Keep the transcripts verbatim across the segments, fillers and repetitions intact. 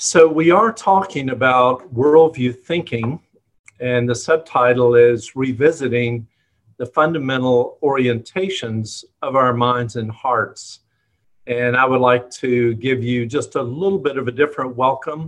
So we are talking about worldview thinking, and the subtitle is Revisiting the Fundamental Orientations of Our Minds and Hearts. And I would like to give you just a little bit of a different welcome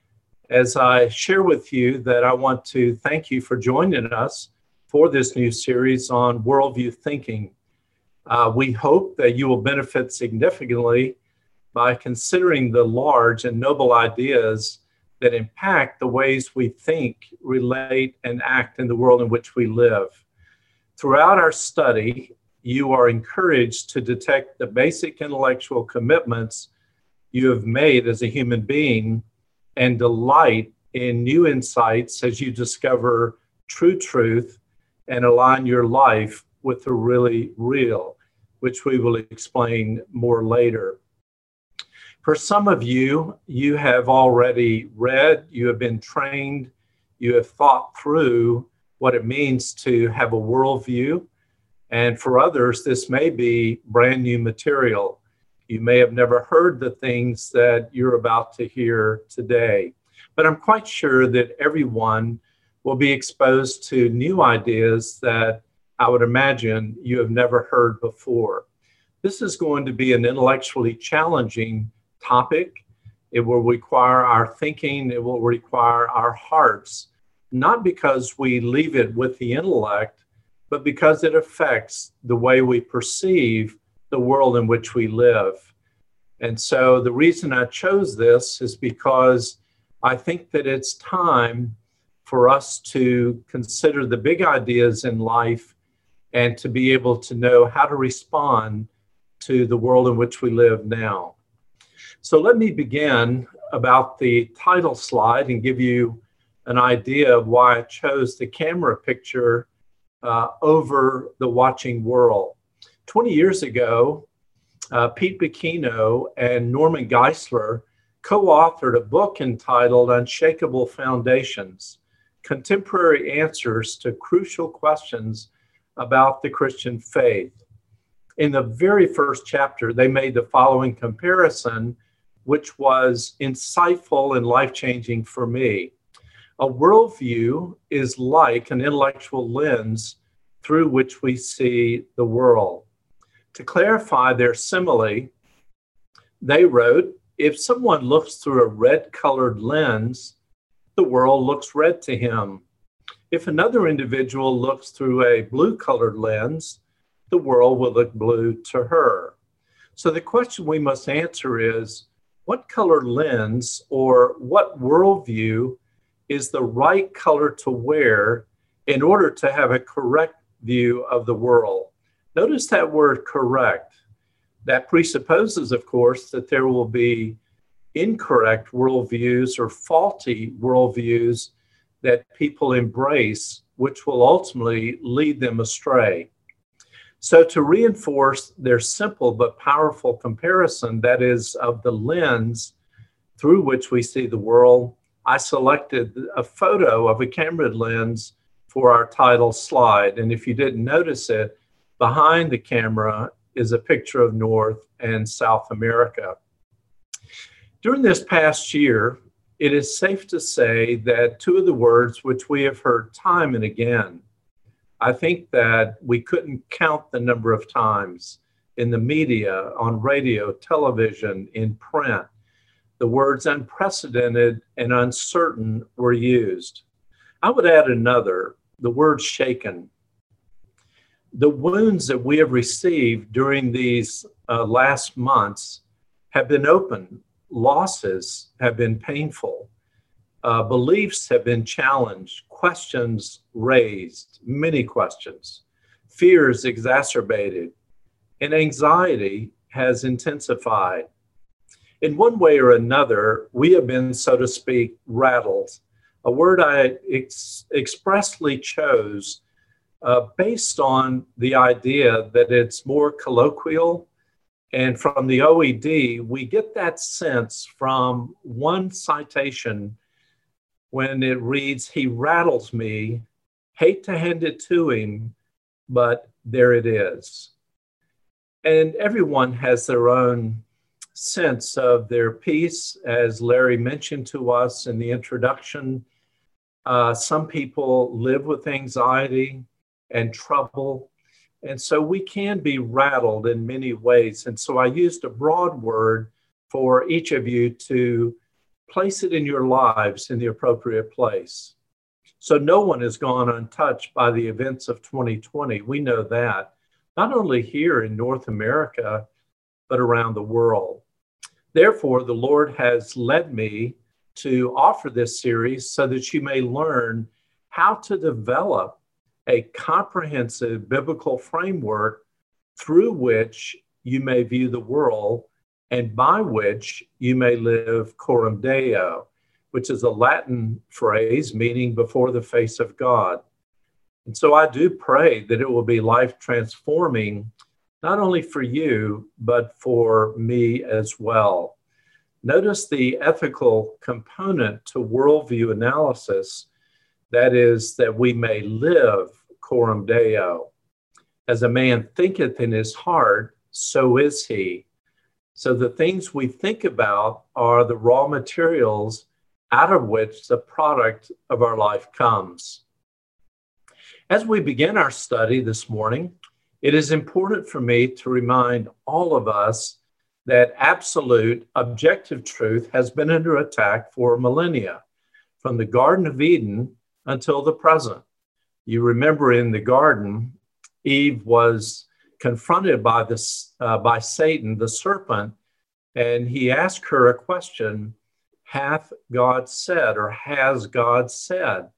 as I share with you that I want to thank you for joining us for this new series on worldview thinking. Uh, we hope that you will benefit significantly by considering the large and noble ideas that impact the ways we think, relate, and act in the world in which we live. Throughout our study, you are encouraged to detect the basic intellectual commitments you have made as a human being and delight in new insights as you discover true truth and align your life with the really real, which we will explain more later. For some of you, you have already read, you have been trained, you have thought through what it means to have a worldview. And for others, this may be brand new material. You may have never heard the things that you're about to hear today. But I'm quite sure that everyone will be exposed to new ideas that I would imagine you have never heard before. This is going to be an intellectually challenging topic. It will require our thinking, it will require our hearts, not because we leave it with the intellect, but because it affects the way we perceive the world in which we live. And so the reason I chose this is because I think that it's time for us to consider the big ideas in life and to be able to know how to respond to the world in which we live now. So let me begin about the title slide and give you an idea of why I chose the camera picture uh, over the watching world. twenty years ago, uh, Pete Bacchino and Norman Geisler co-authored a book entitled Unshakable Foundations, Contemporary Answers to Crucial Questions about the Christian Faith. In the very first chapter, they made the following comparison, which was insightful and life-changing for me. A worldview is like an intellectual lens through which we see the world. To clarify their simile, they wrote, if someone looks through a red-colored lens, the world looks red to him. If another individual looks through a blue-colored lens, the world will look blue to her. So the question we must answer is, what color lens or what worldview is the right color to wear in order to have a correct view of the world? Notice that word correct. That presupposes, of course, that there will be incorrect worldviews or faulty worldviews that people embrace, which will ultimately lead them astray. So to reinforce their simple but powerful comparison, that is of the lens through which we see the world, I selected a photo of a camera lens for our title slide. And if you didn't notice it, behind the camera is a picture of North and South America. During this past year, it is safe to say that two of the words which we have heard time and again, I think that we couldn't count the number of times in the media, on radio, television, in print, the words unprecedented and uncertain were used. I would add another, the word shaken. The wounds that we have received during these uh, last months have been open. Losses have been painful. Uh, beliefs have been challenged, questions raised, many questions, fears exacerbated, and anxiety has intensified. In one way or another, we have been, so to speak, rattled, a word I ex- expressly chose uh, based on the idea that it's more colloquial. And from the O E D, we get that sense from one citation when it reads, he rattles me, hate to hand it to him, but there it is. And everyone has their own sense of their peace, as Larry mentioned to us in the introduction. Uh, some people live with anxiety and trouble, and so we can be rattled in many ways. And so I used a broad word for each of you to place it in your lives in the appropriate place. So no one has gone untouched by the events of twenty twenty. We know that, not only here in North America, but around the world. Therefore, the Lord has led me to offer this series so that you may learn how to develop a comprehensive biblical framework through which you may view the world and by which you may live coram Deo, which is a Latin phrase meaning before the face of God. And so I do pray that it will be life transforming, not only for you, but for me as well. Notice the ethical component to worldview analysis, that is, that we may live coram Deo. As a man thinketh in his heart, so is he. So the things we think about are the raw materials out of which the product of our life comes. As we begin our study this morning, it is important for me to remind all of us that absolute objective truth has been under attack for millennia, from the Garden of Eden until the present. You remember in the garden, Eve was confronted by this uh, by Satan, the serpent, and he asked her a question, hath God said, or has God said?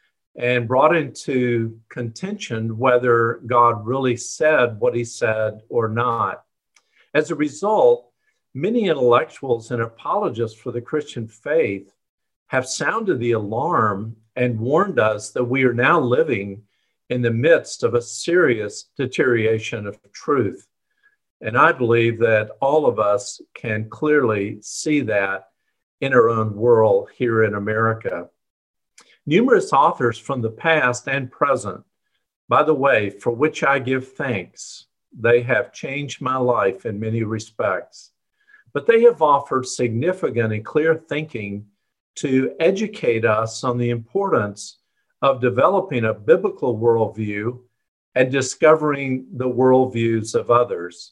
And brought into contention whether God really said what he said or not. As a result, many intellectuals and apologists for the Christian faith have sounded the alarm and warned us that we are now living in the midst of a serious deterioration of truth. And I believe that all of us can clearly see that in our own world here in America. Numerous authors from the past and present, by the way, for which I give thanks, they have changed my life in many respects, but they have offered significant and clear thinking to educate us on the importance of developing a biblical worldview and discovering the worldviews of others.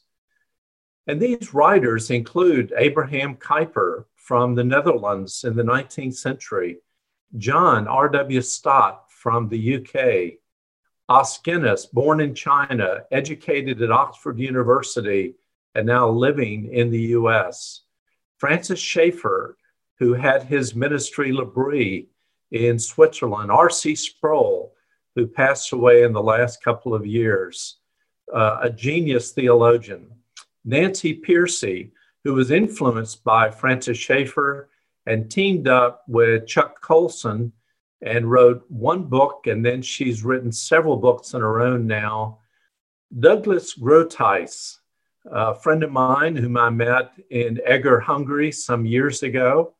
And these writers include Abraham Kuyper from the Netherlands in the nineteenth century, John R W Stott from the U K, Os Guinness, born in China, educated at Oxford University, and now living in the U S, Francis Schaeffer, who had his ministry L'Abri in Switzerland, R C Sproul, who passed away in the last couple of years, uh, a genius theologian, Nancy Pearcey, who was influenced by Francis Schaeffer and teamed up with Chuck Colson and wrote one book, and then she's written several books on her own now. Douglas Groothuis, a friend of mine whom I met in Eger, Hungary some years ago,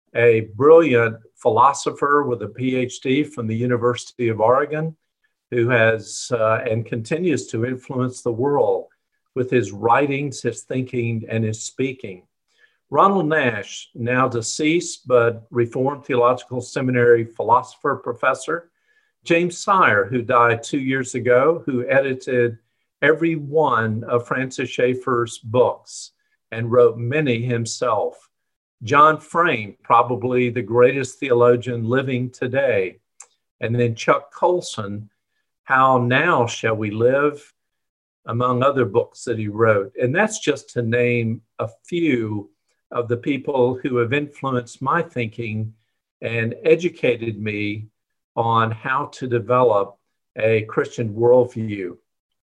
a brilliant philosopher with a P H D from the University of Oregon, who has uh, and continues to influence the world with his writings, his thinking, and his speaking. Ronald Nash, now deceased, but Reformed Theological Seminary philosopher, professor. James Sire, who died two years ago, who edited every one of Francis Schaeffer's books and wrote many himself. John Frame, probably the greatest theologian living today. And then Chuck Colson, How Now Shall We Live, among other books that he wrote. And that's just to name a few of the people who have influenced my thinking and educated me on how to develop a Christian worldview.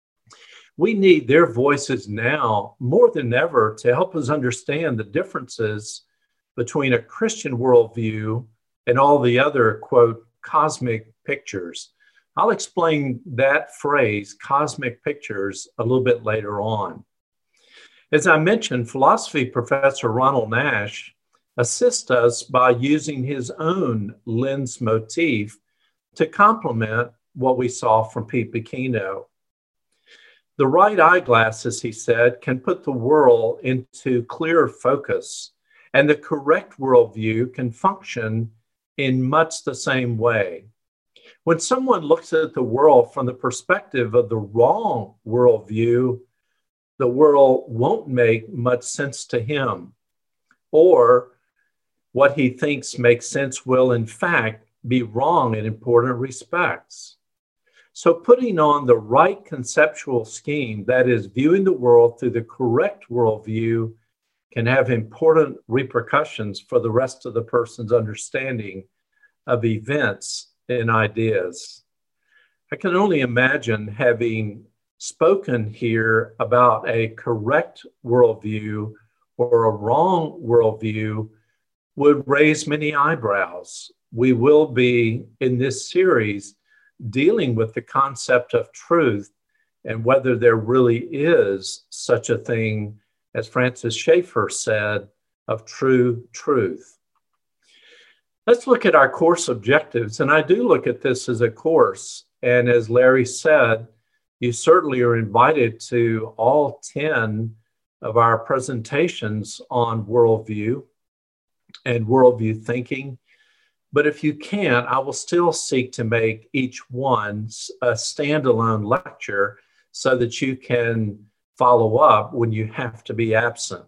We need their voices now more than ever to help us understand the differences between a Christian worldview and all the other, quote, cosmic pictures. I'll explain that phrase, cosmic pictures, a little bit later on. As I mentioned, philosophy professor Ronald Nash assists us by using his own lens motif to complement what we saw from Pete Bacchino. The right eyeglasses, he said, can put the world into clear focus, and the correct worldview can function in much the same way. When someone looks at the world from the perspective of the wrong worldview, the world won't make much sense to him, or what he thinks makes sense will, in fact, be wrong in important respects. So putting on the right conceptual scheme, that is, viewing the world through the correct worldview, can have important repercussions for the rest of the person's understanding of events and ideas. I can only imagine having spoken here about a correct worldview or a wrong worldview would raise many eyebrows. We will be, in this series, dealing with the concept of truth and whether there really is such a thing, as Francis Schaeffer said, of true truth. Let's look at our course objectives. And I do look at this as a course. And as Larry said, you certainly are invited to all ten of our presentations on worldview and worldview thinking. But if you can't, I will still seek to make each one a standalone lecture so that you can follow up when you have to be absent.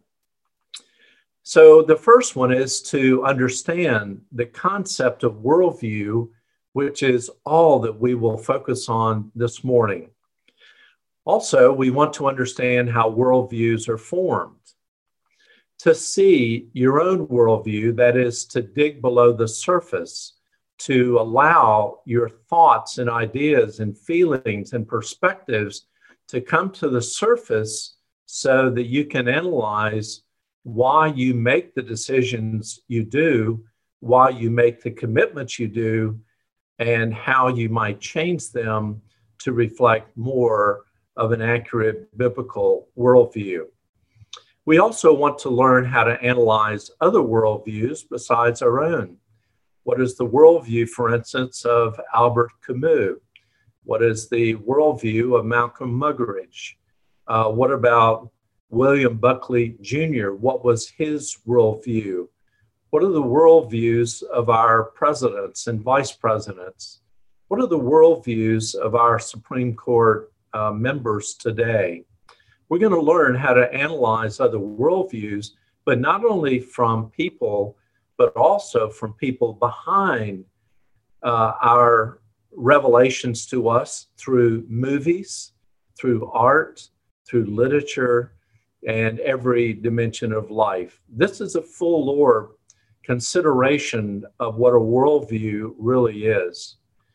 So the first one is to understand the concept of worldview, which is all that we will focus on this morning. Also, we want to understand how worldviews are formed. To see your own worldview, that is, to dig below the surface, to allow your thoughts and ideas and feelings and perspectives to come to the surface so that you can analyze why you make the decisions you do, why you make the commitments you do, and how you might change them to reflect more of an accurate biblical worldview. We also want to learn how to analyze other worldviews besides our own. What is the worldview, for instance, of Albert Camus? What is the worldview of Malcolm Muggeridge? Uh, what about William Buckley Junior? What was his worldview? What are the worldviews of our presidents and vice presidents? What are the worldviews of our Supreme Court uh, members today? We're going to learn how to analyze other worldviews, but not only from people, but also from people behind uh, our revelations to us through movies, through art, through literature, and every dimension of life. This is a full lore consideration of what a worldview really is.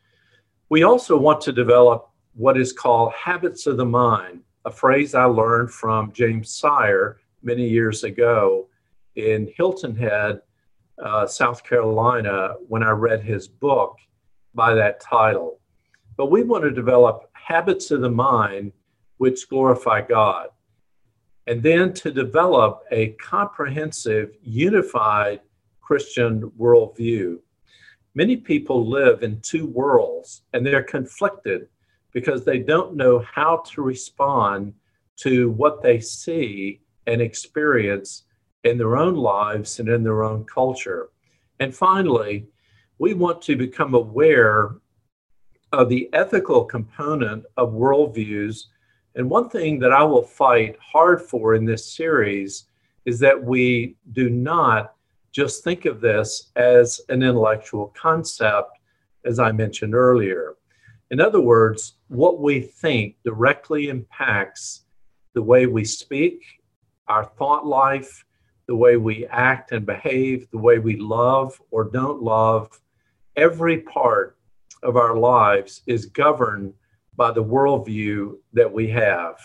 We also want to develop what is called habits of the mind, a phrase I learned from James Sire many years ago in Hilton Head, uh, South Carolina, when I read his book by that title. But we want to develop habits of the mind which glorify God, and then to develop a comprehensive, unified Christian worldview. Many people live in two worlds, and they're conflicted because they don't know how to respond to what they see and experience in their own lives and in their own culture. And finally, we want to become aware of the ethical component of worldviews. And one thing that I will fight hard for in this series is that we do not just think of this as an intellectual concept, as I mentioned earlier. In other words, what we think directly impacts the way we speak, our thought life, the way we act and behave, the way we love or don't love. Every part of our lives is governed by the worldview that we have.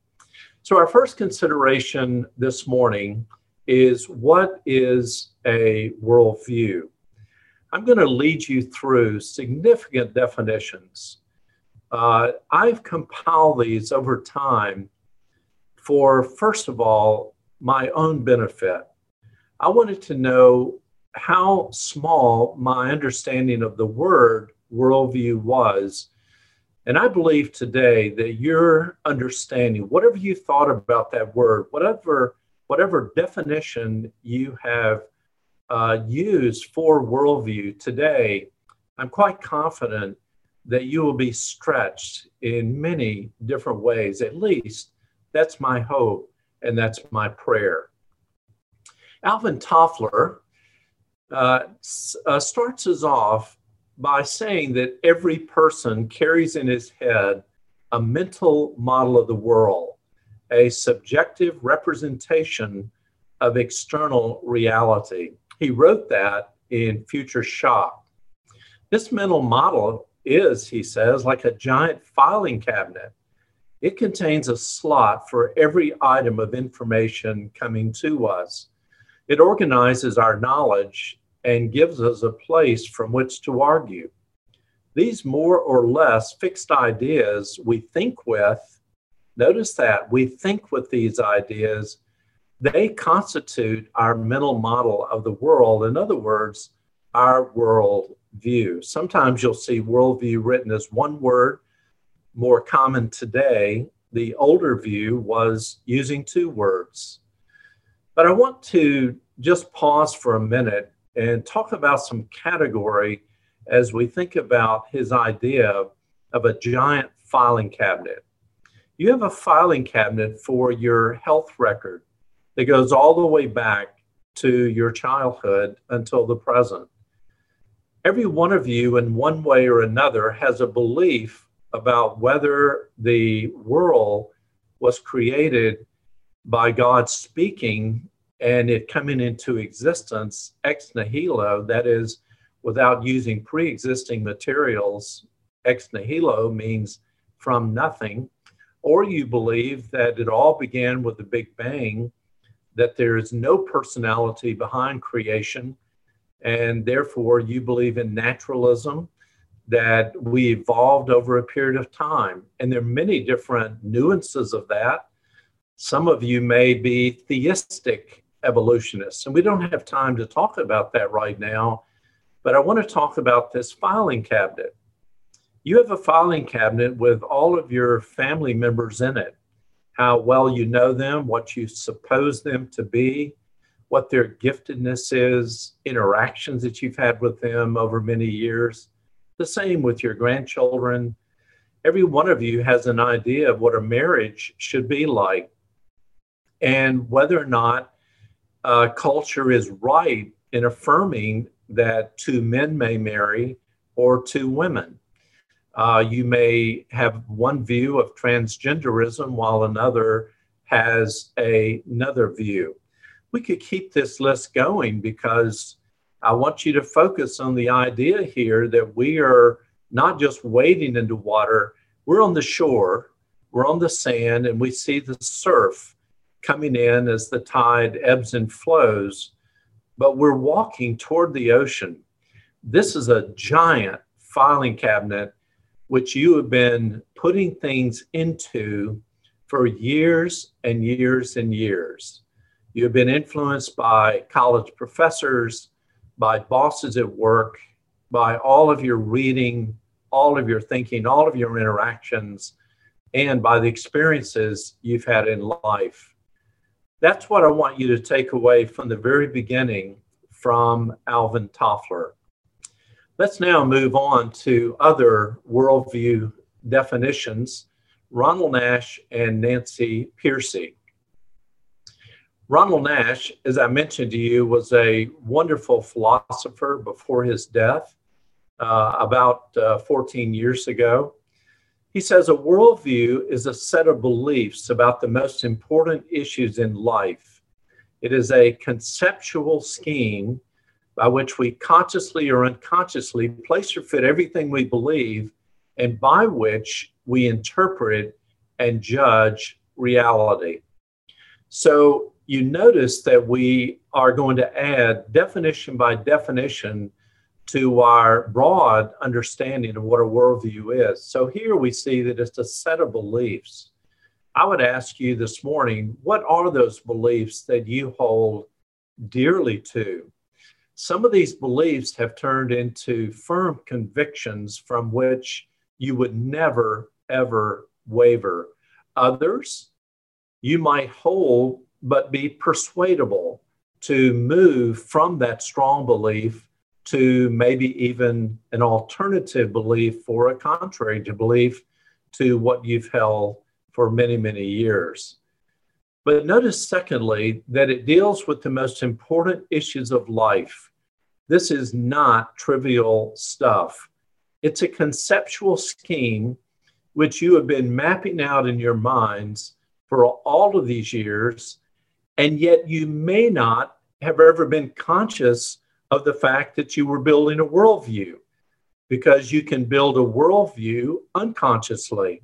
So our first consideration this morning is, what is a worldview? I'm going to lead you through significant definitions. Uh, I've compiled these over time for, first of all, my own benefit. I wanted to know how small my understanding of the word worldview was And I believe today that your understanding, whatever you thought about that word, whatever, whatever definition you have uh, used for worldview today, I'm quite confident that you will be stretched in many different ways. At least that's my hope and that's my prayer. Alvin Toffler uh, uh, starts us off by saying that every person carries in his head a mental model of the world, a subjective representation of external reality. He wrote that in Future Shock. This mental model is, he says, like a giant filing cabinet. It contains a slot for every item of information coming to us. It organizes our knowledge and gives us a place from which to argue. These more or less fixed ideas we think with, notice that, we think with these ideas, they constitute our mental model of the world. In other words, our world view. Sometimes you'll see worldview written as one word, more common today. The older view was using two words. But I want to just pause for a minute and talk about some category as we think about his idea of a giant filing cabinet. You have a filing cabinet for your health record that goes all the way back to your childhood until the present. Every one of you, in one way or another, has a belief about whether the world was created by God speaking and it coming into existence ex nihilo, that is, without using pre-existing materials. Ex nihilo means from nothing. Or you believe that it all began with the Big Bang, that there is no personality behind creation, and therefore you believe in naturalism, that we evolved over a period of time. And there are many different nuances of that. Some of you may be theistic evolutionists, and we don't have time to talk about that right now, but I want to talk about this filing cabinet. You have a filing cabinet with all of your family members in it, how well you know them, what you suppose them to be, what their giftedness is, interactions that you've had with them over many years. The same with your grandchildren. Every one of you has an idea of what a marriage should be like and whether or not uh, culture is right in affirming that two men may marry or two women. Uh, you may have one view of transgenderism while another has a, another view. We could keep this list going because I want you to focus on the idea here that we are not just wading into water, we're on the shore, we're on the sand, and we see the surf coming in as the tide ebbs and flows, but we're walking toward the ocean. This is a giant filing cabinet which you have been putting things into for years and years and years. You have been influenced by college professors, by bosses at work, by all of your reading, all of your thinking, all of your interactions, and by the experiences you've had in life. That's what I want you to take away from the very beginning from Alvin Toffler. Let's now move on to other worldview definitions. Ronald Nash and Nancy Pearcey. Ronald Nash, as I mentioned to you, was a wonderful philosopher before his death uh, about uh, fourteen years ago. He says a worldview is a set of beliefs about the most important issues in life. It is a conceptual scheme by which we consciously or unconsciously place or fit everything we believe, and by which we interpret and judge reality. So you notice that we are going to add definition by definition to our broad understanding of what a worldview is. So here we see that it's a set of beliefs. I would ask you this morning, what are those beliefs that you hold dearly to? Some of these beliefs have turned into firm convictions from which you would never, ever waver. Others, you might hold but be persuadable to move from that strong belief to maybe even an alternative belief or a contrary to belief to what you've held for many, many years. But notice, secondly, that it deals with the most important issues of life. This is not trivial stuff. It's a conceptual scheme which you have been mapping out in your minds for all of these years, and yet you may not have ever been conscious of the fact that you were building a worldview, because you can build a worldview unconsciously.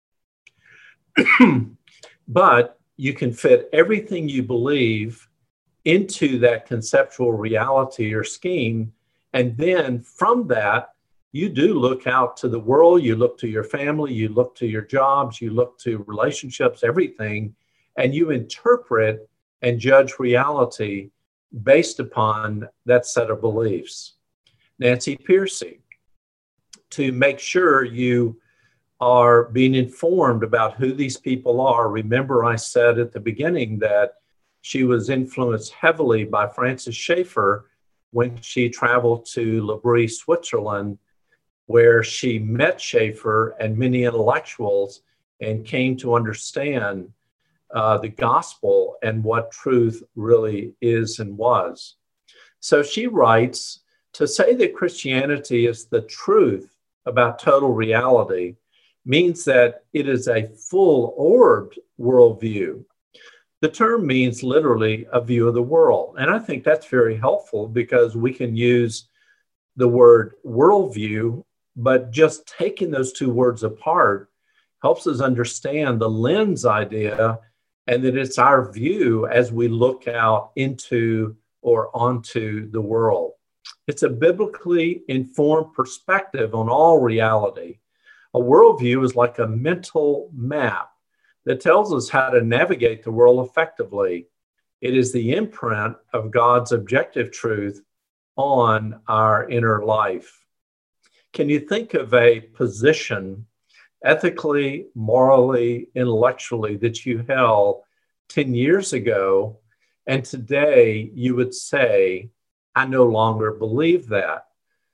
But you can fit everything you believe into that conceptual reality or scheme. And then from that, you do look out to the world, you look to your family, you look to your jobs, you look to relationships, everything, and you interpret and judge reality based upon that set of beliefs. Nancy Pearcey, to make sure you are being informed about who these people are. Remember, I said at the beginning that she was influenced heavily by Francis Schaeffer when she traveled to L'Abri, Switzerland, where she met Schaeffer and many intellectuals and came to understand uh, the gospel and what truth really is and was. So she writes, to say that Christianity is the truth about total reality means that it is a full-orbed worldview. The term means literally a view of the world. And I think that's very helpful because we can use the word worldview, but just taking those two words apart helps us understand the lens idea, and that it's our view as we look out into or onto the world. It's a biblically informed perspective on all reality. A worldview is like a mental map that tells us how to navigate the world effectively. It is the imprint of God's objective truth on our inner life. Can you think of a position ethically, morally, intellectually that you held ten years ago, and today you would say, I no longer believe that?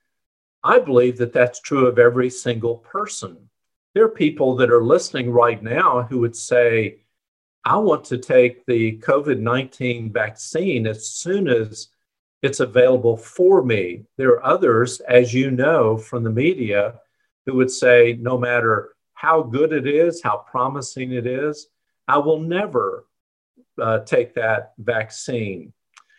I believe that that's true of every single person. There are people that are listening right now who would say, I want to take the COVID nineteen vaccine as soon as it's available for me. There are others, as you know from the media, who would say, no matter how good it is, how promising it is, I will never uh, take that vaccine.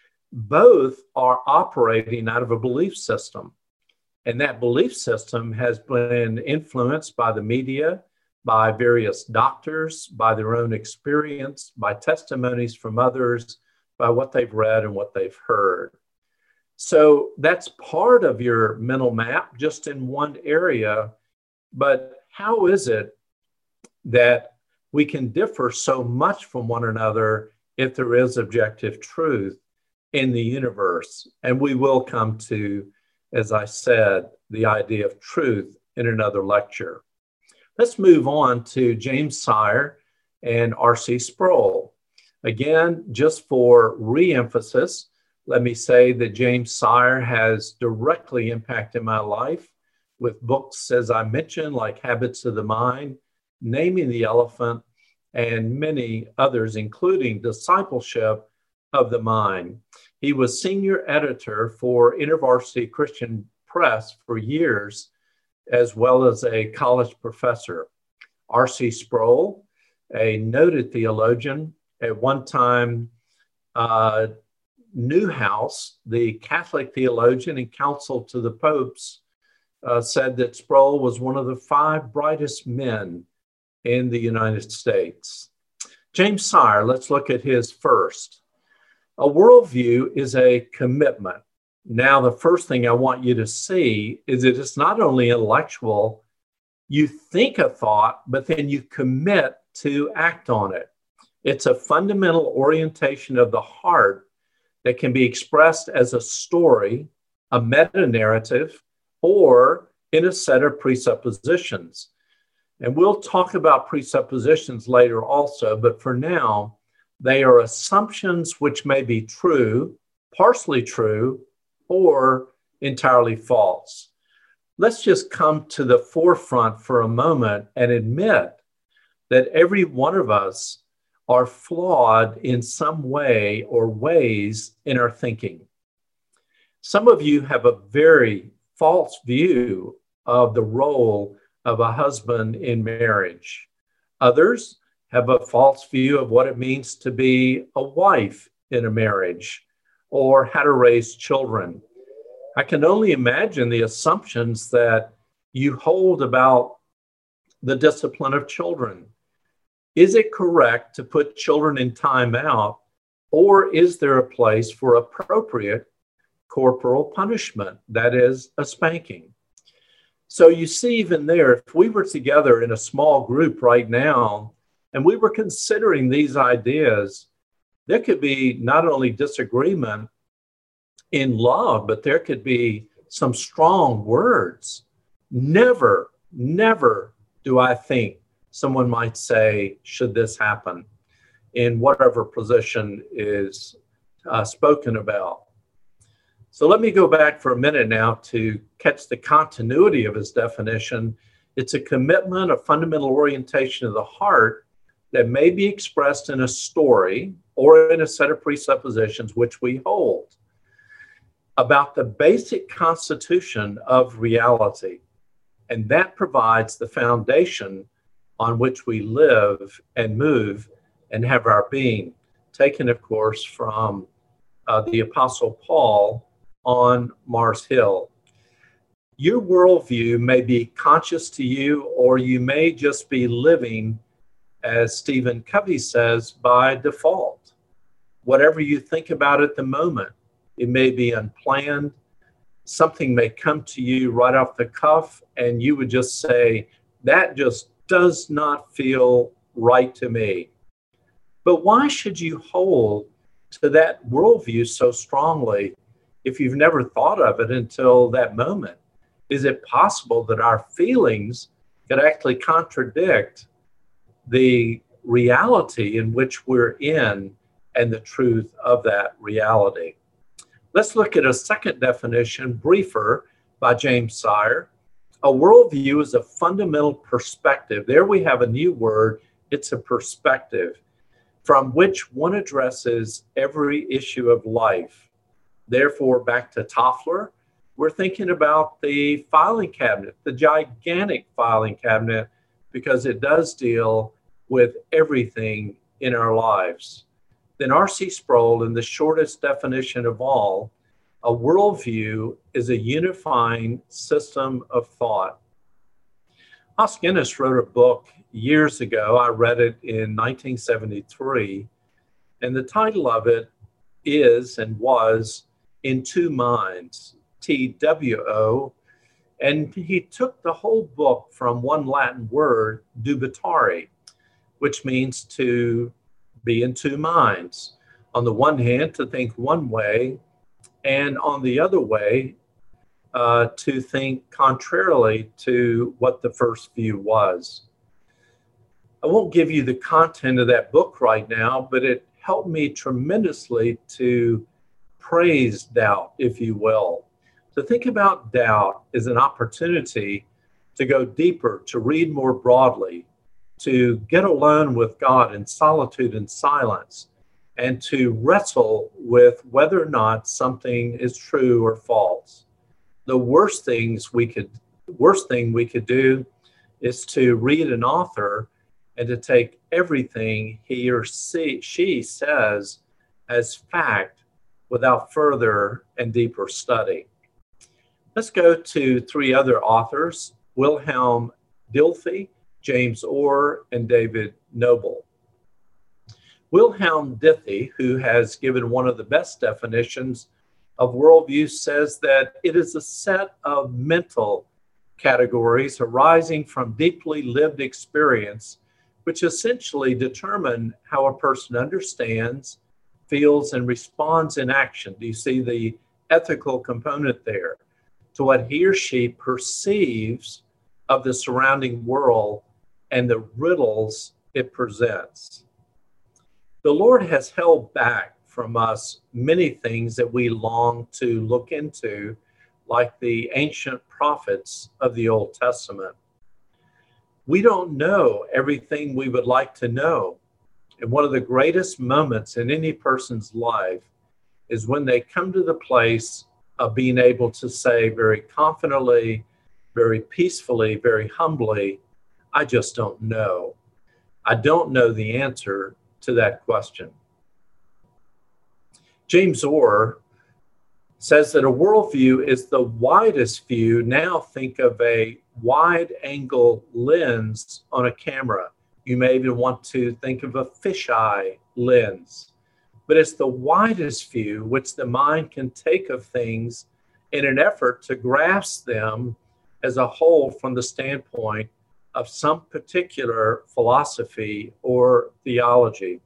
Both are operating out of a belief system. And that belief system has been influenced by the media, by various doctors, by their own experience, by testimonies from others, by what they've read and what they've heard. So that's part of your mental map, just in one area. But how is it that we can differ so much from one another if there is objective truth in the universe? And we will come to, as I said, the idea of truth in another lecture. Let's move on to James Sire and R C Sproul. Again, just for re-emphasis, let me say that James Sire has directly impacted my life with books, as I mentioned, like Habits of the Mind, Naming the Elephant, and many others, including Discipleship of the Mind. He was senior editor for InterVarsity Christian Press for years, as well as a college professor. R C Sproul, a noted theologian, at one time, uh, Newhouse, the Catholic theologian and counsel to the popes, uh, said that Sproul was one of the five brightest men in the United States. James Sire, let's look at his first. A worldview is a commitment. Now, the first thing I want you to see is that it's not only intellectual. You think a thought, but then you commit to act on it. It's a fundamental orientation of the heart that can be expressed as a story, a meta-narrative, or in a set of presuppositions. And we'll talk about presuppositions later also, but for now, they are assumptions which may be true, partially true, or entirely false. Let's just come to the forefront for a moment and admit that every one of us are flawed in some way or ways in our thinking. Some of you have a very false view of the role of a husband in marriage. Others have a false view of what it means to be a wife in a marriage or how to raise children. I can only imagine the assumptions that you hold about the discipline of children. Is it correct to put children in timeout, or is there a place for appropriate corporal punishment, that is, a spanking? So you see, even there, if we were together in a small group right now and we were considering these ideas, there could be not only disagreement in love, but there could be some strong words. Never, never do I think someone might say, should this happen, in whatever position is uh, spoken about. So let me go back for a minute now to catch the continuity of his definition. It's a commitment, a fundamental orientation of the heart that may be expressed in a story or in a set of presuppositions which we hold about the basic constitution of reality. And that provides the foundation on which we live and move and have our being, taken, of course, from uh, the Apostle Paul on Mars Hill. Your worldview may be conscious to you, or you may just be living, as Stephen Covey says, by default. Whatever you think about at the moment, it may be unplanned. Something may come to you right off the cuff, and you would just say, that just does not feel right to me. But why should you hold to that worldview so strongly if you've never thought of it until that moment? Is it possible that our feelings could actually contradict the reality in which we're in and the truth of that reality? Let's look at a second definition, briefer, by James Sire. A worldview is a fundamental perspective. There we have a new word. It's a perspective from which one addresses every issue of life. Therefore, back to Toffler, we're thinking about the filing cabinet, the gigantic filing cabinet, because it does deal with everything in our lives. Then R C Sproul, in the shortest definition of all, a worldview is a unifying system of thought. Os Guinness wrote a book years ago. I read it in nineteen seventy-three, and the title of it is and was In Two Minds, T W O, and he took the whole book from one Latin word, dubitare, which means to be in two minds. On the one hand, to think one way, and on the other way, uh, to think contrarily to what the first view was. I won't give you the content of that book right now, but it helped me tremendously to praise doubt, if you will. To think about doubt is an opportunity to go deeper, to read more broadly, to get alone with God in solitude and silence, and to wrestle with whether or not something is true or false. The worst things we could, worst thing we could do is to read an author and to take everything he or she, she says as fact without further and deeper study. Let's go to three other authors, Wilhelm Dilthey, James Orr, and David Noble. Wilhelm Dilthey, who has given one of the best definitions of worldview, says that it is a set of mental categories arising from deeply lived experience, which essentially determine how a person understands, feels, and responds in action. Do you see the ethical component there? to what he or she perceives of the surrounding world and the riddles it presents. The Lord has held back from us many things that we long to look into, like the ancient prophets of the Old Testament. We don't know everything we would like to know. And one of the greatest moments in any person's life is when they come to the place of being able to say very confidently, very peacefully, very humbly, I just don't know. I don't know the answer to that question. James Orr says that a worldview is the widest view. Now think of a wide angle lens on a camera. You may even want to think of a fisheye lens, but it's the widest view which the mind can take of things in an effort to grasp them as a whole from the standpoint of some particular philosophy or theology.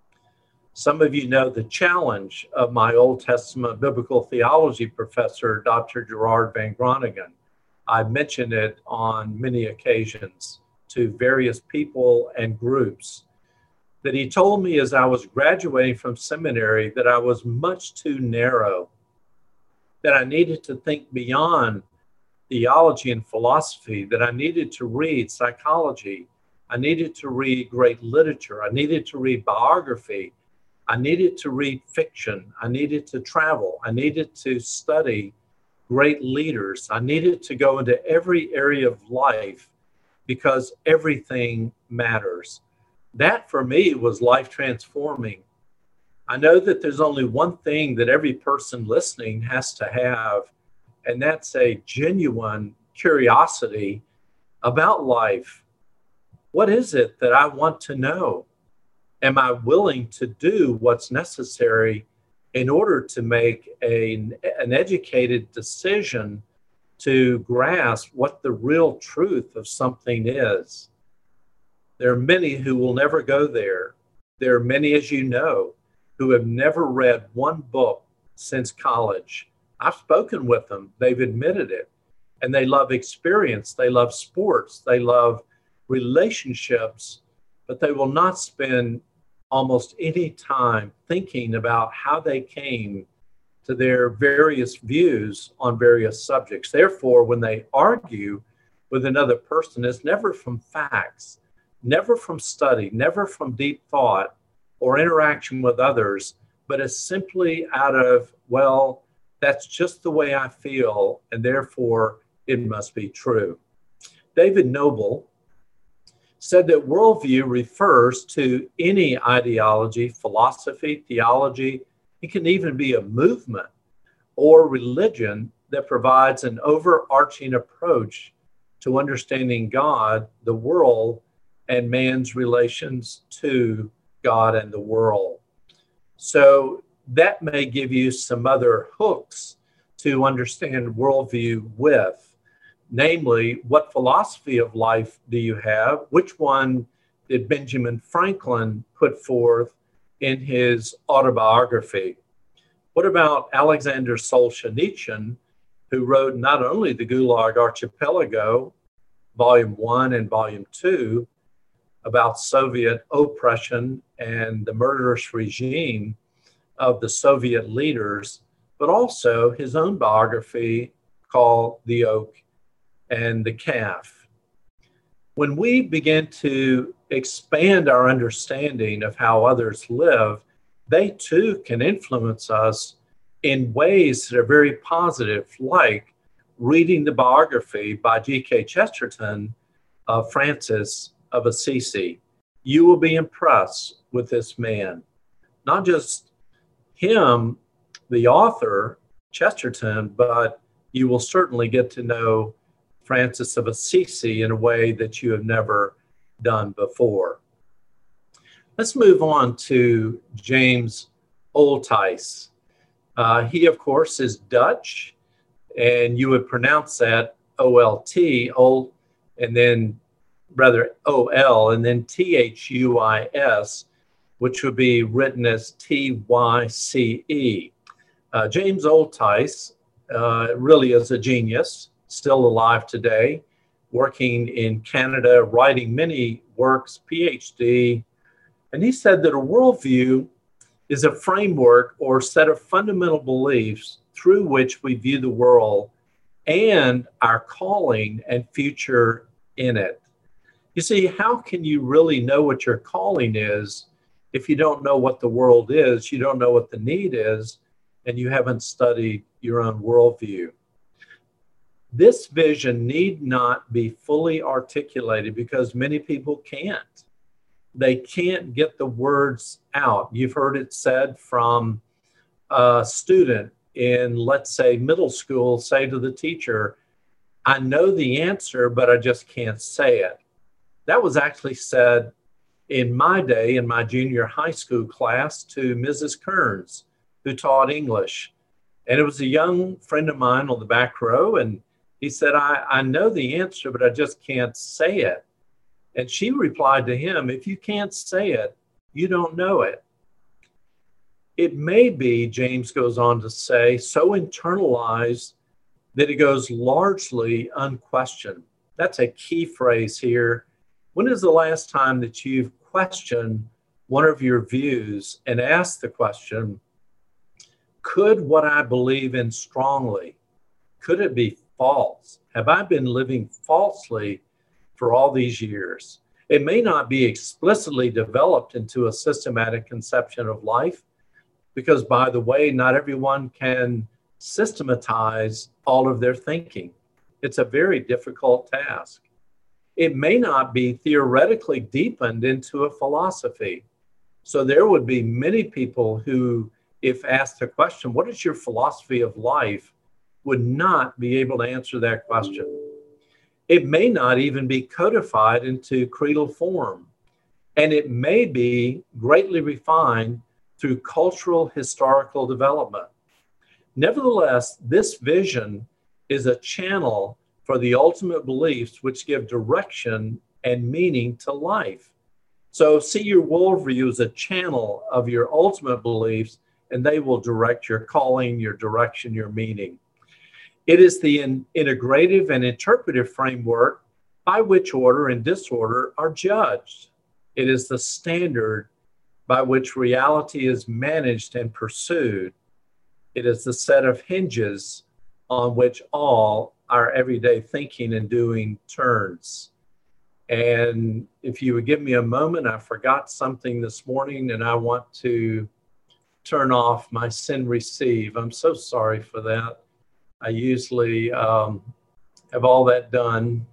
Some of you know the challenge of my Old Testament biblical theology professor, Doctor Gerard Van Groningen. I've mentioned it on many occasions to various people and groups, that he told me as I was graduating from seminary that I was much too narrow, that I needed to think beyond theology and philosophy, that I needed to read psychology, I needed to read great literature, I needed to read biography, I needed to read fiction, I needed to travel, I needed to study great leaders, I needed to go into every area of life because everything matters. That for me was life transforming. I know that there's only one thing that every person listening has to have, and that's a genuine curiosity about life. What is it that I want to know? Am I willing to do what's necessary in order to make a, an educated decision to grasp what the real truth of something is? There are many who will never go there. There are many, as you know, who have never read one book since college. I've spoken with them. They've admitted it. And they love experience. They love sports. They love relationships. But they will not spend almost any time thinking about how they came to their various views on various subjects. Therefore, when they argue with another person, it's never from facts, never from study, never from deep thought or interaction with others, but it's simply out of, well, that's just the way I feel, and therefore it must be true. David Noble said that worldview refers to any ideology, philosophy, theology. It can even be a movement or religion that provides an overarching approach to understanding God, the world, and man's relations to God and the world. So that may give you some other hooks to understand worldview with. Namely, what philosophy of life do you have? Which one did Benjamin Franklin put forth in his autobiography? What about Alexander Solzhenitsyn, who wrote not only the Gulag Archipelago, Volume One and Volume Two, about Soviet oppression and the murderous regime of the Soviet leaders, but also his own biography called The Oak and the Calf. When we begin to expand our understanding of how others live, they too can influence us in ways that are very positive, like reading the biography by G K Chesterton of Francis of Assisi. You will be impressed with this man. Not just him, the author, Chesterton, but you will certainly get to know Francis of Assisi in a way that you have never done before. Let's move on to James Olthuis. Uh, he, of course, is Dutch, and you would pronounce that O L T, Old, and then rather O L, and then T H U I S, which would be written as T Y C E. Uh, James Olthuis uh, really is a genius, still alive today, working in Canada, writing many works, PhD. And he said that a worldview is a framework or set of fundamental beliefs through which we view the world and our calling and future in it. You see, how can you really know what your calling is if you don't know what the world is, you don't know what the need is, and you haven't studied your own worldview? This vision need not be fully articulated because many people can't. They can't get the words out. You've heard it said from a student in, let's say, middle school, say to the teacher, I know the answer, but I just can't say it. That was actually said in my day, in my junior high school class, to Missus Kearns, who taught English. And it was a young friend of mine on the back row, and he said, I, I know the answer, but I just can't say it. And she replied to him, if you can't say it, you don't know it. It may be, James goes on to say, so internalized that it goes largely unquestioned. That's a key phrase here. When is the last time that you've questioned one of your views and asked the question, could what I believe in strongly, could it be false? Have I been living falsely for all these years? It may not be explicitly developed into a systematic conception of life, because, by the way, not everyone can systematize all of their thinking. It's a very difficult task. It may not be theoretically deepened into a philosophy. So there would be many people who, if asked the question, what is your philosophy of life, would not be able to answer that question. It may not even be codified into creedal form, and it may be greatly refined through cultural historical development. Nevertheless, this vision is a channel for the ultimate beliefs which give direction and meaning to life. So see your worldview as a channel of your ultimate beliefs, and they will direct your calling, your direction, your meaning. It is the in- integrative and interpretive framework by which order and disorder are judged. It is the standard by which reality is managed and pursued. It is the set of hinges on which all our everyday thinking and doing turns. And if you would give me a moment, I forgot something this morning and I want to turn off my send receive. I'm so sorry for that. I usually um, have all that done.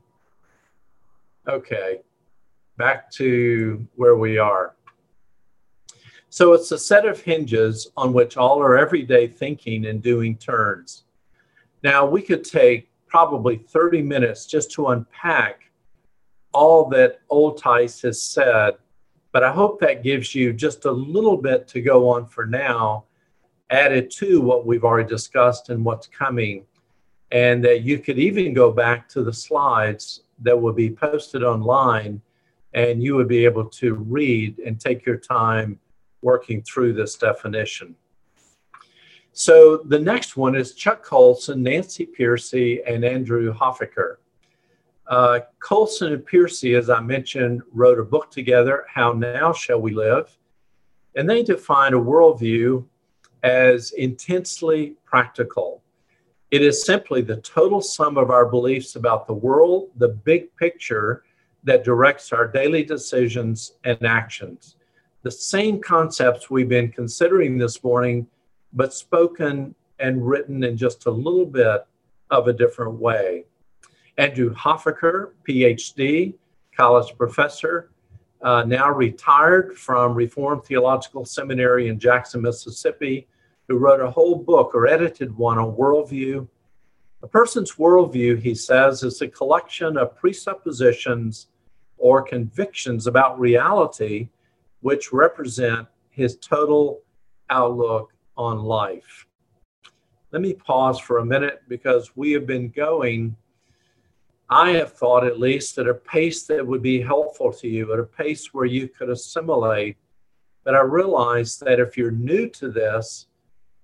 Okay, back to where we are. So it's a set of hinges on which all our everyday thinking and doing turns. Now, we could take probably thirty minutes just to unpack all that Old Tice has said, but I hope that gives you just a little bit to go on for now, added to what we've already discussed and what's coming, and that you could even go back to the slides that will be posted online, and you would be able to read and take your time working through this definition. So the next one is Chuck Colson, Nancy Pearcey, and Andrew Hoffaker. Uh, Colson and Pearcey, as I mentioned, wrote a book together, How Now Shall We Live? And they define a worldview as intensely practical. It is simply the total sum of our beliefs about the world, the big picture that directs our daily decisions and actions. The same concepts we've been considering this morning, but spoken and written in just a little bit of a different way. Andrew Hoffaker, P H D, college professor, uh, now retired from Reformed Theological Seminary in Jackson, Mississippi, who wrote a whole book or edited one on worldview. A person's worldview, he says, is a collection of presuppositions or convictions about reality which represent his total outlook on life. Let me pause for a minute because we have been going, I have thought at least, at a pace that would be helpful to you, at a pace where you could assimilate. But I realize that if you're new to this,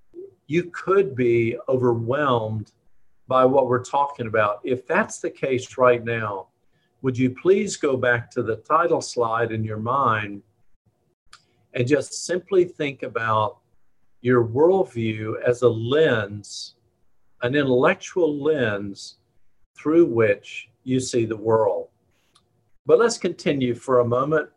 you could be overwhelmed by what we're talking about. If that's the case right now, would you please go back to the title slide in your mind and just simply think about your worldview as a lens, an intellectual lens through which you see the world. But let's continue for a moment.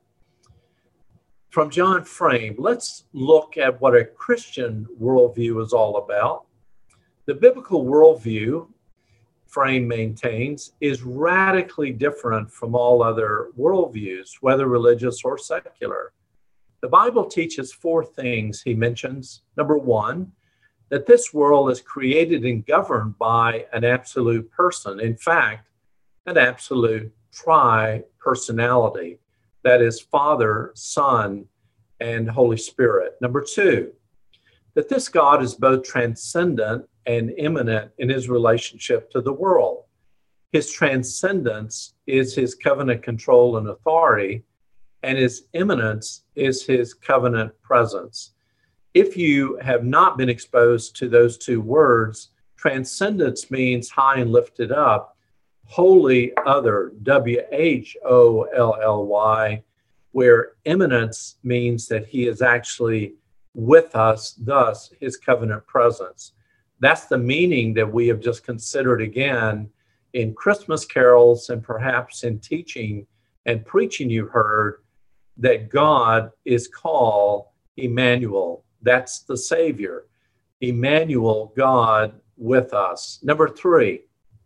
From John Frame, let's look at what a Christian worldview is all about. The biblical worldview, Frame maintains, is radically different from all other worldviews, whether religious or secular. The Bible teaches four things he mentions. Number one, that this world is created and governed by an absolute person. In fact, an absolute tri-personality. That is Father, Son, and Holy Spirit. Number two, that this God is both transcendent and immanent in his relationship to the world. His transcendence is his covenant control and authority, and his immanence is his covenant presence. If you have not been exposed to those two words, transcendence means high and lifted up, wholly other, W H O L L Y, where immanence means that he is actually with us, thus his covenant presence. That's the meaning that we have just considered again in Christmas carols and perhaps in teaching and preaching you heard, that God is called Emmanuel. That's the Savior. Emmanuel, God with us. Number three,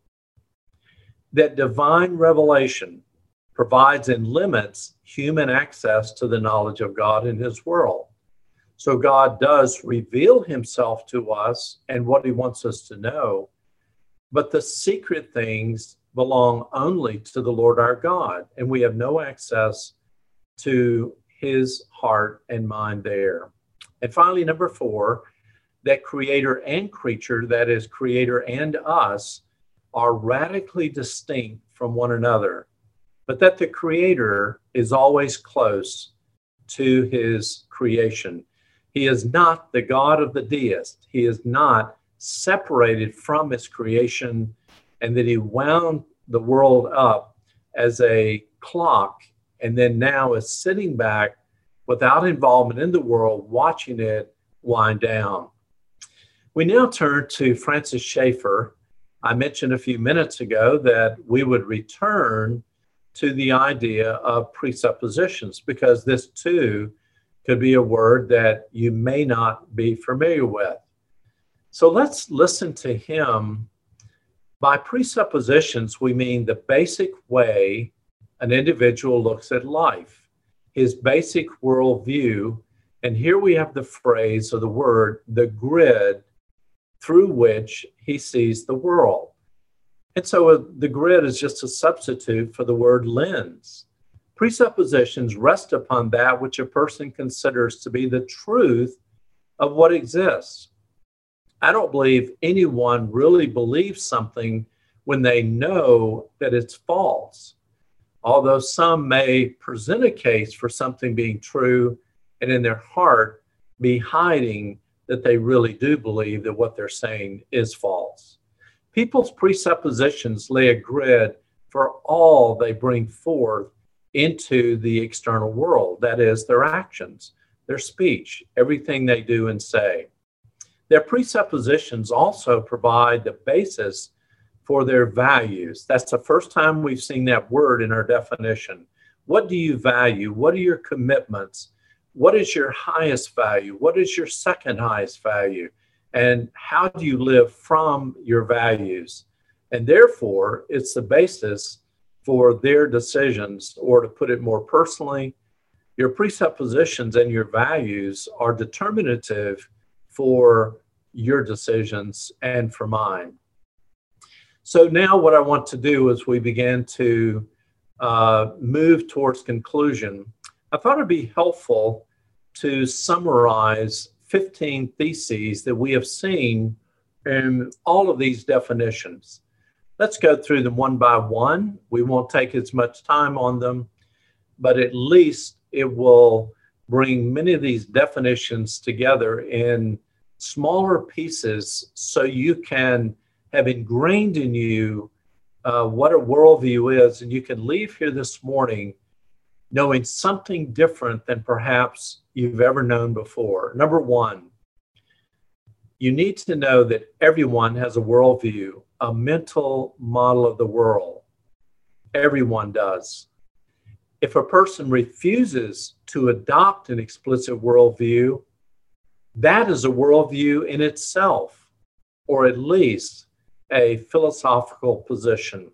that divine revelation provides and limits human access to the knowledge of God in his world. So God does reveal himself to us and what he wants us to know, but the secret things belong only to the Lord our God, and we have no access to his heart and mind there. And finally, number four, that creator and creature, that is creator and us, are radically distinct from one another, but that the creator is always close to his creation. He is not the God of the deist. He is not separated from his creation, and that he wound the world up as a clock and then now is sitting back without involvement in the world, watching it wind down. We now turn to Francis Schaeffer. I mentioned a few minutes ago that we would return to the idea of presuppositions, because this too could be a word that you may not be familiar with. So let's listen to him. By presuppositions, we mean the basic way an individual looks at life, his basic worldview. And here we have the phrase or the word, the grid through which he sees the world. And so uh, the grid is just a substitute for the word lens. Presuppositions rest upon that which a person considers to be the truth of what exists. I don't believe anyone really believes something when they know that it's false, although some may present a case for something being true and in their heart be hiding that they really do believe that what they're saying is false. People's presuppositions lay a grid for all they bring forth into the external world, that is, their actions, their speech, everything they do and say. Their presuppositions also provide the basis for their values. That's the first time we've seen that word in our definition. What do you value? What are your commitments? What is your highest value? What is your second highest value? And how do you live from your values? And therefore, it's the basis for their decisions, or to put it more personally, your presuppositions and your values are determinative for your decisions and for mine. So now what I want to do as we begin to uh, move towards conclusion, I thought it'd be helpful to summarize fifteen theses that we have seen in all of these definitions. Let's go through them one by one. We won't take as much time on them, but at least it will bring many of these definitions together in smaller pieces so you can have ingrained in you uh, what a worldview is, and you can leave here this morning knowing something different than perhaps you've ever known before. Number one, you need to know that everyone has a worldview, a mental model of the world. Everyone does. If a person refuses to adopt an explicit worldview, that is a worldview in itself, or at least a philosophical position.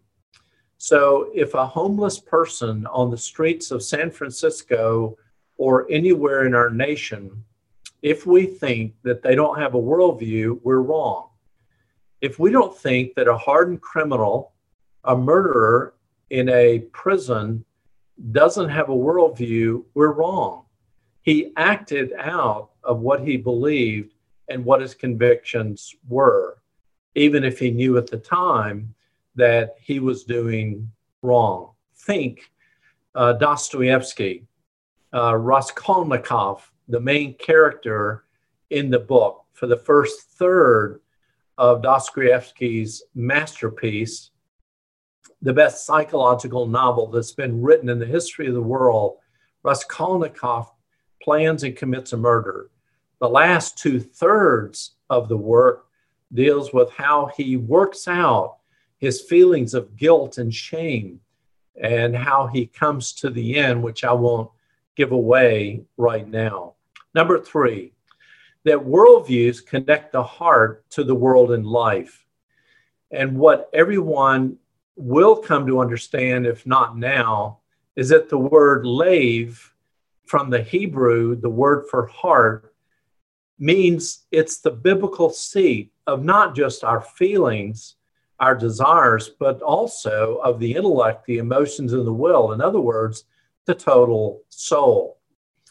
So if a homeless person on the streets of San Francisco or anywhere in our nation, if we think that they don't have a worldview, we're wrong. If we don't think that a hardened criminal, a murderer in a prison doesn't have a worldview, we're wrong. He acted out of what he believed and what his convictions were, even if he knew at the time that he was doing wrong. Think uh, Dostoevsky, uh, Raskolnikov, the main character in the book. For the first third of Dostoevsky's masterpiece, the best psychological novel that's been written in the history of the world, Raskolnikov plans and commits a murder. The last two thirds of the work deals with how he works out his feelings of guilt and shame and how he comes to the end, which I won't give away right now. Number three, that worldviews connect the heart to the world and life. And what everyone will come to understand, if not now, is that the word lave from the Hebrew, the word for heart, means it's the biblical seat of not just our feelings, our desires, but also of the intellect, the emotions, and the will. In other words, the total soul.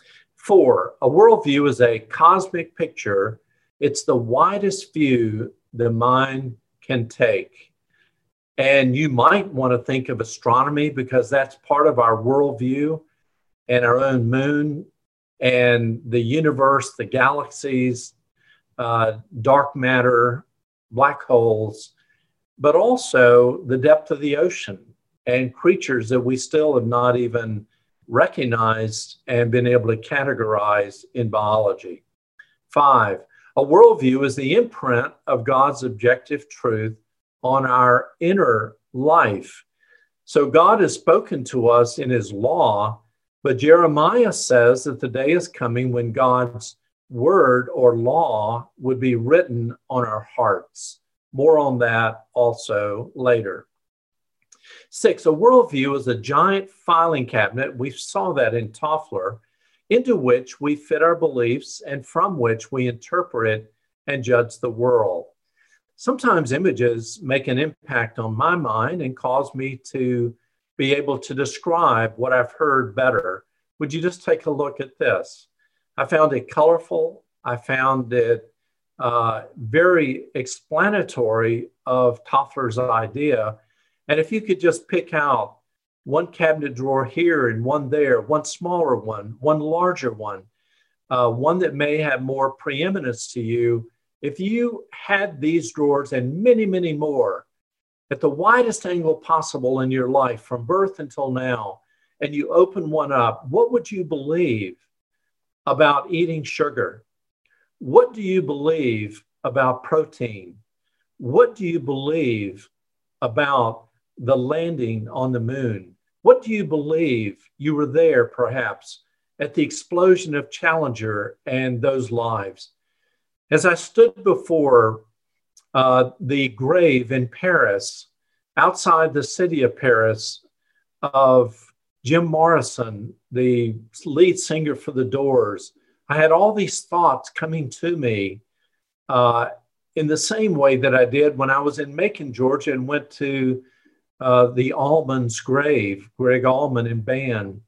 Four, a worldview is a cosmic picture. It's the widest view the mind can take. And you might want to think of astronomy because that's part of our worldview, and our own moon and the universe, the galaxies, uh, dark matter, black holes, but also the depth of the ocean and creatures that we still have not even recognized and been able to categorize in biology. Five, a worldview is the imprint of God's objective truth on our inner life. So God has spoken to us in his law, but Jeremiah says that the day is coming when God's word or law would be written on our hearts. More on that also later. Six, a worldview is a giant filing cabinet. We saw that in Toffler, into which we fit our beliefs and from which we interpret and judge the world. Sometimes images make an impact on my mind and cause me to be able to describe what I've heard better. Would you just take a look at this? I found it colorful. I found it uh, very explanatory of Toffler's idea. And if you could just pick out one cabinet drawer here and one there, one smaller one, one larger one, uh, one that may have more preeminence to you, if you had these drawers and many, many more at the widest angle possible in your life from birth until now, and you open one up, what would you believe about eating sugar? What do you believe about protein? What do you believe about the landing on the moon? What do you believe you were there perhaps at the explosion of Challenger and those lives? As I stood before uh, the grave in Paris, outside the city of Paris, of Jim Morrison, the lead singer for The Doors, I had all these thoughts coming to me uh, in the same way that I did when I was in Macon, Georgia, and went to uh, the Allman's grave, Greg Allman and band,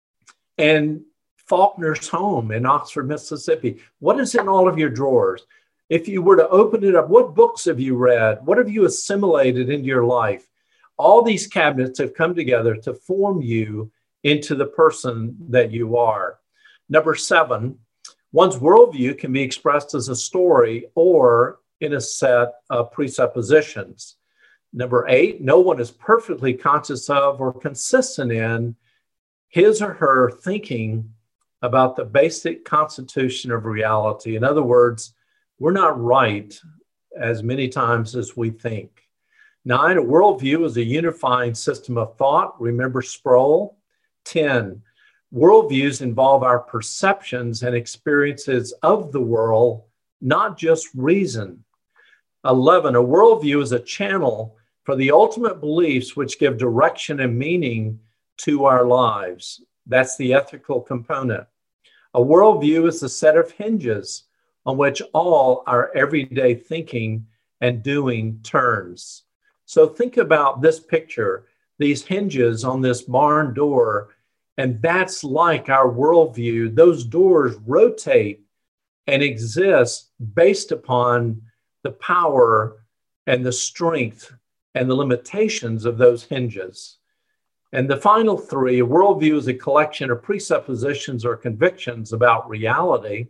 and Faulkner's home in Oxford, Mississippi. What is in all of your drawers? If you were to open it up, what books have you read? What have you assimilated into your life? All these cabinets have come together to form you into the person that you are. Number seven, One's worldview can be expressed as a story or in a set of presuppositions. Number eight, no one is perfectly conscious of or consistent in his or her thinking about the basic constitution of reality. In other words, we're not right as many times as we think. Nine, a worldview is a unifying system of thought. Remember Sproul. ten, worldviews involve our perceptions and experiences of the world, not just reason. eleven, a worldview is a channel for the ultimate beliefs which give direction and meaning to our lives. That's the ethical component. A worldview is a set of hinges on which all our everyday thinking and doing turns. So think about this picture, these hinges on this barn door, and that's like our worldview. Those doors rotate and exist based upon the power and the strength and the limitations of those hinges. And the final three, a worldview is a collection of presuppositions or convictions about reality.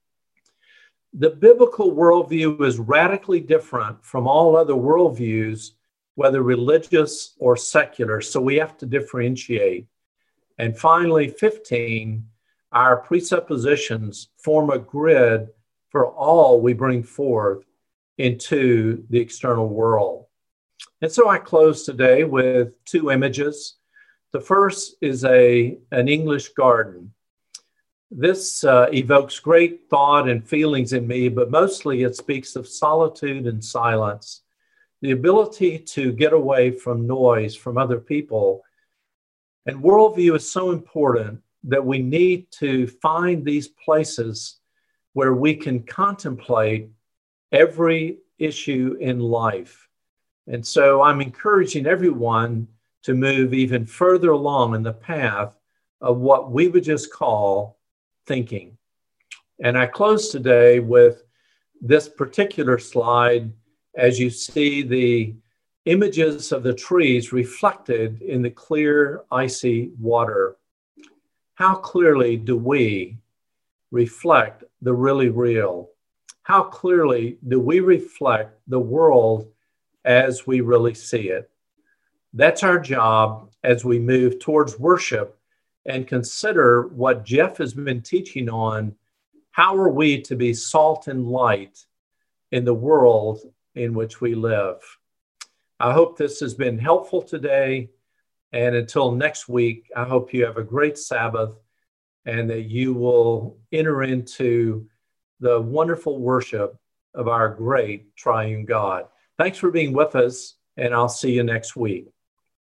The biblical worldview is radically different from all other worldviews, whether religious or secular, so we have to differentiate. And finally, fifteen, our presuppositions form a grid for all we bring forth into the external world. And so I close today with two images. The first is a, an English garden. This uh, evokes great thought and feelings in me, but mostly it speaks of solitude and silence, the ability to get away from noise, from other people. And worldview is so important that we need to find these places where we can contemplate every issue in life. And so I'm encouraging everyone to move even further along in the path of what we would just call thinking. And I close today with this particular slide as you see the images of the trees reflected in the clear, icy water. How clearly do we reflect the really real? How clearly do we reflect the world as we really see it? That's our job as we move towards worship and consider what Jeff has been teaching on. How are we to be salt and light in the world in which we live? I hope this has been helpful today. And until next week, I hope you have a great Sabbath and that you will enter into the wonderful worship of our great triune God. Thanks for being with us, and I'll see you next week.